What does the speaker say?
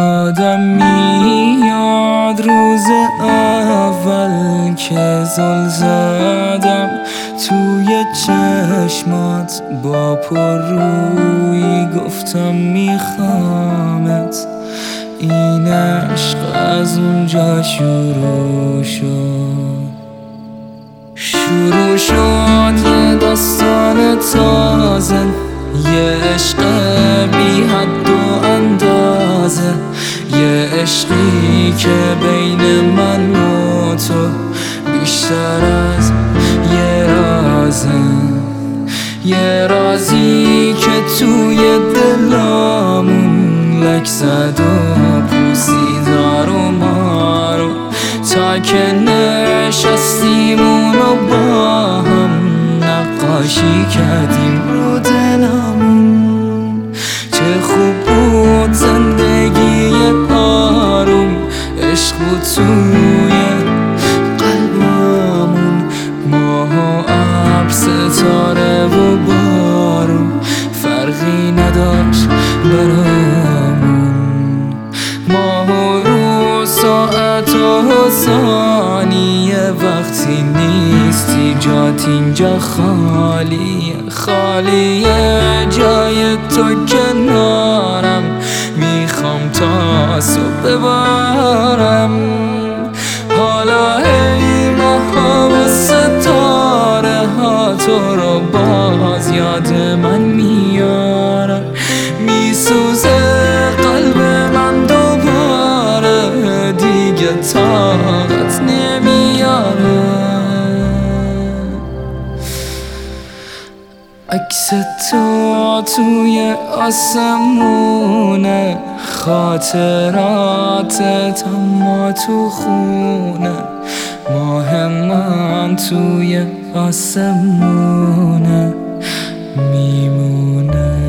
یادم میاد روز اول که زل زدم توی چشمات، با پررویی گفتم میخوامت. این عشق از اونجا شروع شد یه داستان تازه، یه عشق بی حد و اندازه، یه عشقی که بین من و تو بیشتر از یه رازه، یه رازی که توی دلامون لک زد و پوسید و ما رو تا که نشستیم اونو با هم نقاشی کردیم رو دلمون. چه خوب بود زندگی آروم، عشق بود توی قلبمون، ماه و ابر، ستاره و بارون فرقی نداشت برامون. ماه و روز، ساعت و ثانیه، وقتی نیستی جات اینجا خالیه جای تو کنارم، میخوام تا صبح ببارم. حالا ای ماه و ستاره ها تو رو باز یاد من میارم، میسوزه قلب من دوباره، دیگه طاقت نمیاره. عکس تو توی آسمونه، خاطراتت اما تو خونه، ماه من توی آسمونه میمونه.